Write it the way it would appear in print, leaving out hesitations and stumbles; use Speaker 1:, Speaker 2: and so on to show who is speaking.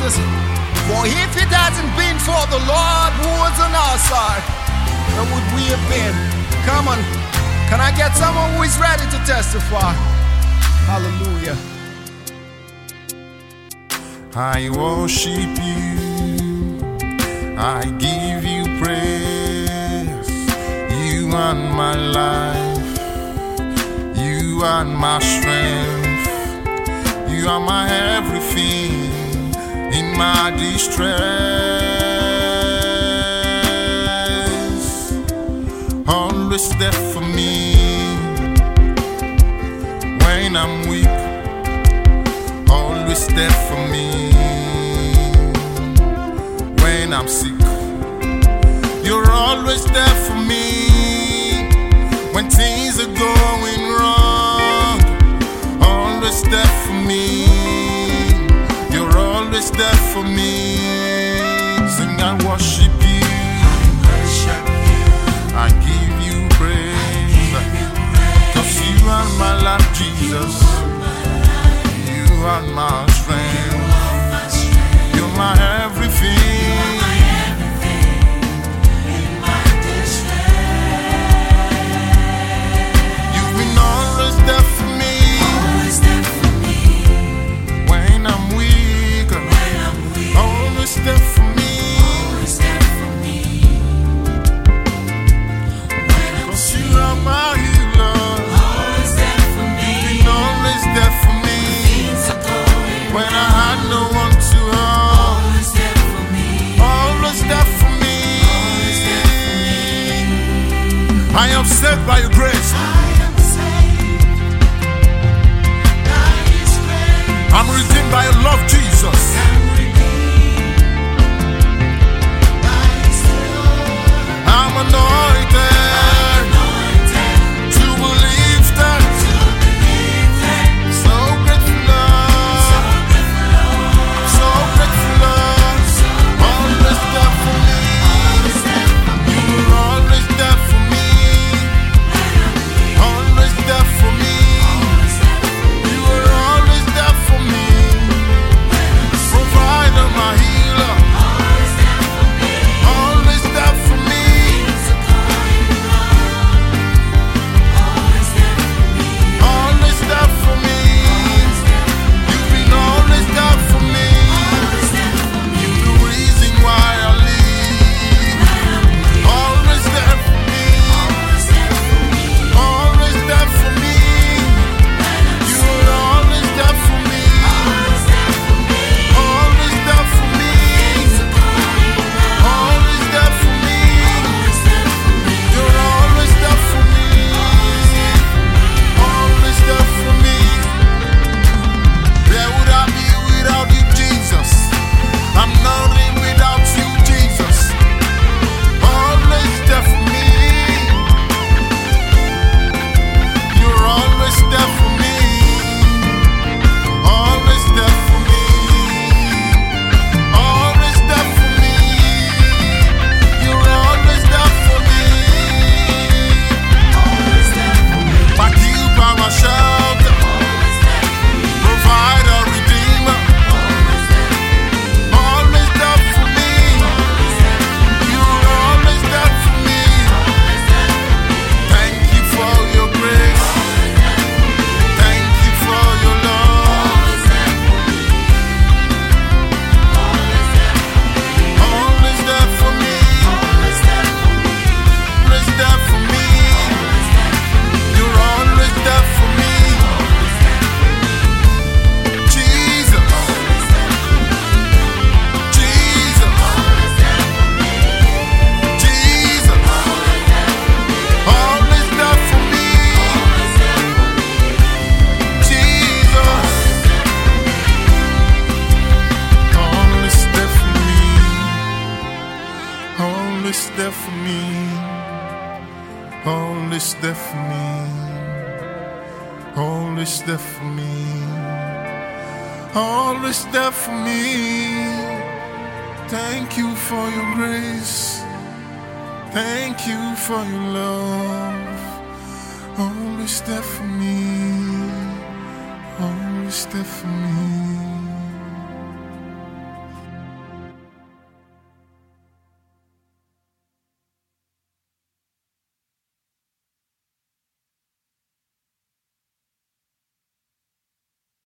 Speaker 1: Jesus. For if it hasn't been for the Lord who was on our side, where would we have been? Come on, can I get someone who is ready to testify? Hallelujah.
Speaker 2: I worship you, I give you praise. You are my life, you are my strength, you are my everything in my distress. Always there for me when I'm weak, always there for me when I'm sick. You're always there for me when things are going wrong. Always there for me, you're always there for me. Sing, I worship you, I give you praise, 'cause you are my life, Jesus. You are my strength, you're my everything. You've been always there for me when I'm weak, always there for me, 'cause you are my healer. You've been always there for me when I had no one to help, always there for me. I am saved by your grace, I'm redeemed by your love, Jesus. I'm anointed to believe that. So grateful, Lord. So grateful, Lord. Always there for me. You were always there for me. Always there for me. You were always there for me. Provider, my healer. Always there for me. Always there for me. You've been always there for me. You're the reason why I live. Always there for me. Always there for me. You were always there for me. Always there for me. Always there for me. You're always there for me. Always there for me. Where would I be without you, Jesus? I'm nothing without you, Jesus. Always there for me. You're always there for me. Always there for me. Always there for me. You're always there for me. My keeper, my shelter, provider, redeemer. Always there for me. You're always there for me. Thank you for your grace. Thank you for your love. Always there for me. Always there for me. You're always there for me. Jesus. Jesus. Jesus. Always there for me. Jesus. Always there for me. Always there for me. Always there for me. Always there for me. Always there for me. Thank you for your grace. Thank you for your love. Always there for me. Always there for me.